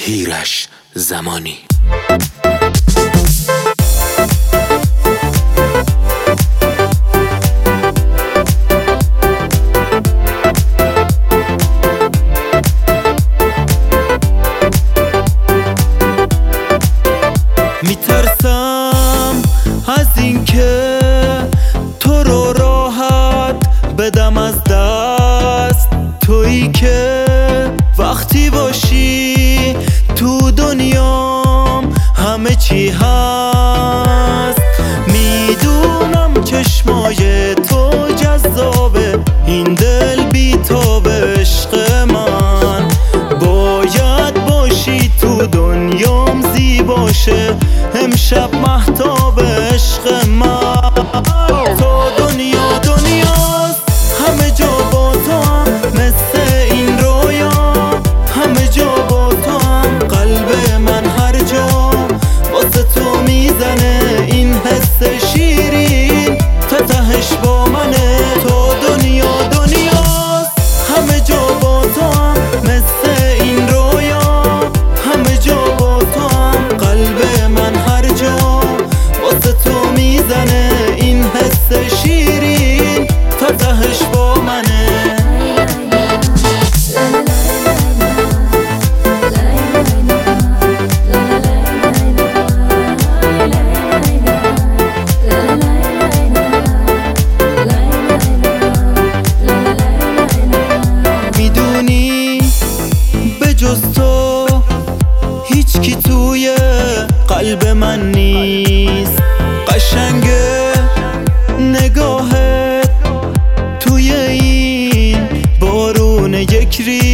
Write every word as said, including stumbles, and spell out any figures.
تیرش زمانی. میترسم از این که تو رو راحت بدم از دست، تویی که وقتی باشی تو دنیام همه چی هست. میدونم چشمای تو جذابه، این دل بی تو به عشق من باید باشی تو دنیام زیباشه، امشب مهتاب عشق من. تو دنیا دنیاست، همه جا با تو هم مثل این رویا، همه جا با تو هم قلب من هر جا واسه تو میزنه، این حس شیرین تا تهش با منه. تو دنیا دنیاست، همه جا با تو هم مثل این رویا، همه جا با تو هم قلب من هر جا واسه تو میزنه، این حس شیرین تا تهش با منه. میدونی به جز تو هیچ کی توی قلب من نیست، قشنگه نگاهت توی این بارون یک ریز.